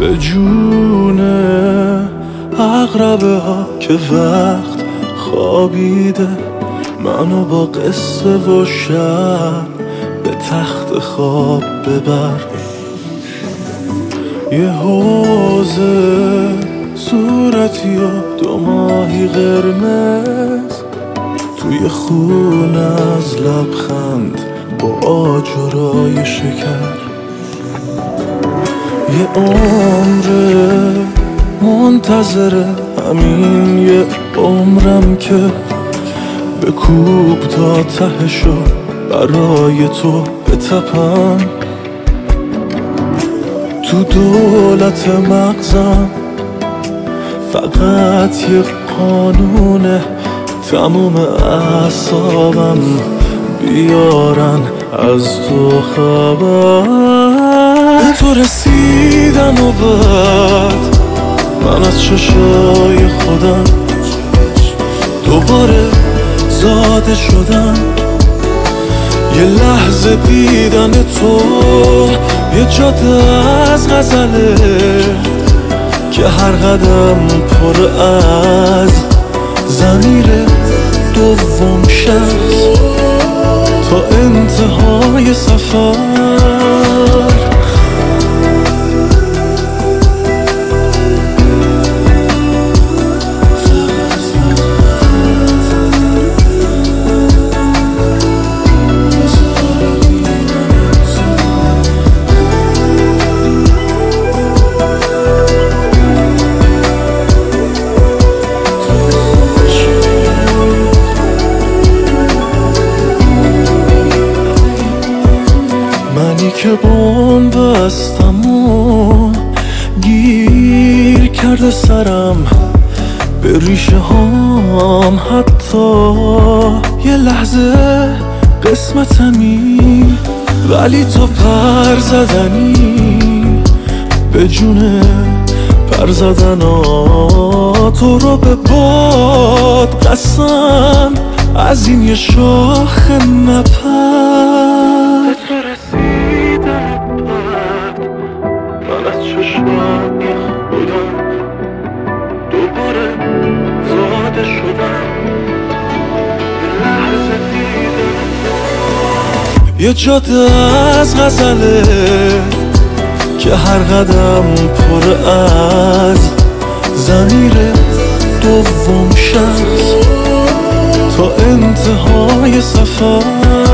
به جون عقربه ها که وقت خوابیده، منو با قصه و شب به تخت خواب ببر. یه حوزه صورتی و 2 ماهی قرمز، توی خون از لبخند با آجرای شکر. یه عمر منتظر همین یه عمرم که بکوب تا تهشو برای تو بتپم. تو دولت مغزم فقط یه قانونه، تموم اعصابم بیارن از تو خبر. به تو رسیدم و بعد من از چشای خودم دوباره زاده شدم. یه لحظه دیدن تو یه جاده از غزله که هر قدم پر از ضمیر دوم شخص تا انتهای سفر. که بوم بستم و گیر کرده سرم به ریشه هام، حتی یه لحظه قسمتمی، ولی تو پر زدنی به جون پر زدن تو رو به باد قسم از این یه شاخ نپر. من از چشمای خودم دوباره زاده شدم. یه لحظه دیدم یه جاده از غزله که هر قدم پر از ضمیر دوم شخص تا انتهای سفر.